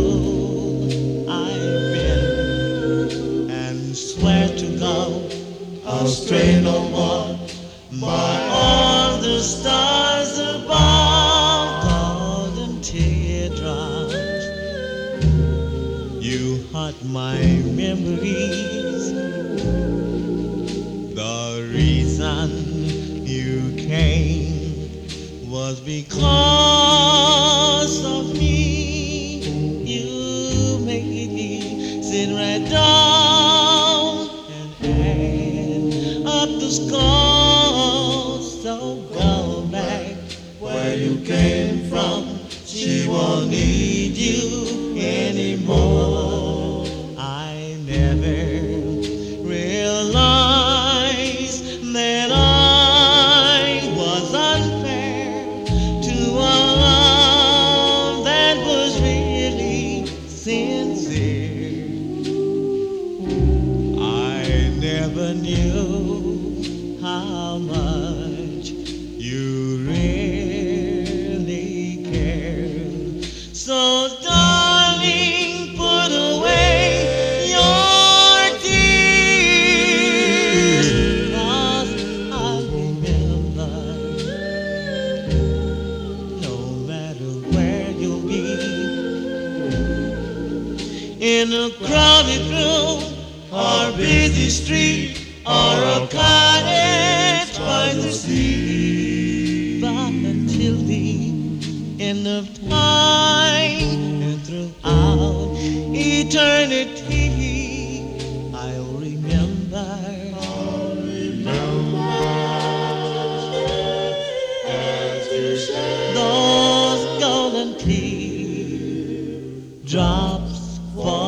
I've been, and swear to God I'll stray no more by all the stars above, golden teardrops. You haunt my memories. The reason you came was because of me. You made me sit right down and add up the score. So go back where you came from. She won't need you anymore. I never realized that I was unfair to a love that was really sincere. I never knew how much you really cared. So darling, put away your tears, 'cause I remember, no matter where you'll be, in a crowded room or busy street or a cottage by the sea, but until the end of time and throughout eternity, I'll remember. As you shed those golden teardrops fall.